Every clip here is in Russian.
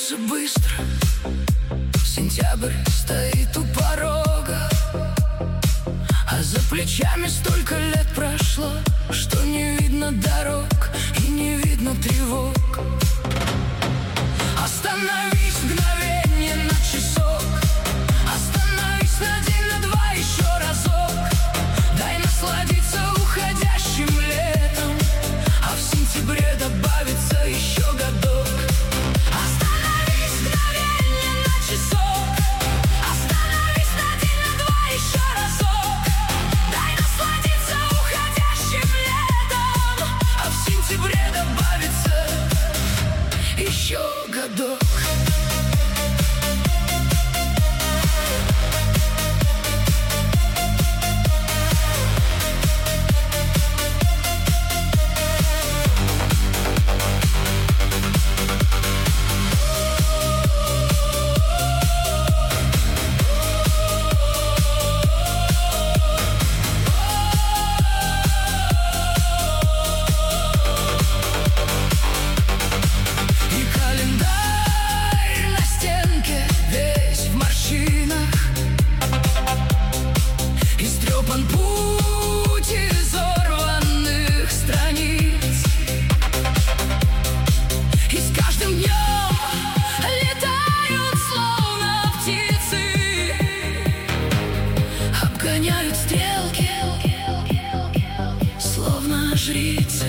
несется быстро. Сентябрь стоит у порога, а за плечами столько лет прошло, что не видно дорог и не видно тревог. Остановись мгновенье на часок, остановись на день, на два, еще разок. Дай насладиться уходящим летом, а в сентябре добавится еще годок. Остановись мгновенье на часок, остановись на день, на два, еще разок. Дай насладиться уходящим летом, а в сентябре добавится еще годок. Путь изорванных страниц, и с каждым днем летают словно птицы, обгоняют стрелки, словно жрицы.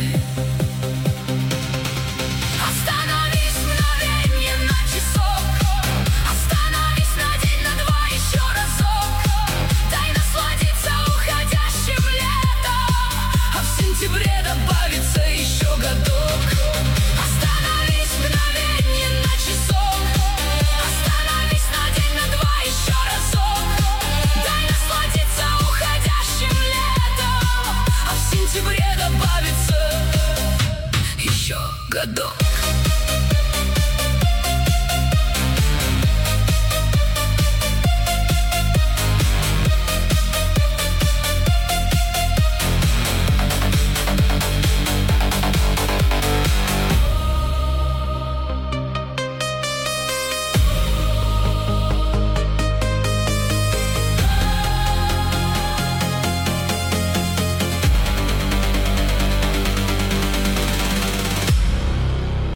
Остановись мгновенье на часок, остановись на день, на два, еще разок. Дай насладиться уходящим летом, а в сентябре добавится еще годок. Остановись мгновенье на часок, остановись на день, на два, еще разок. Дай насладиться уходящим летом, а в сентябре добавится еще годок.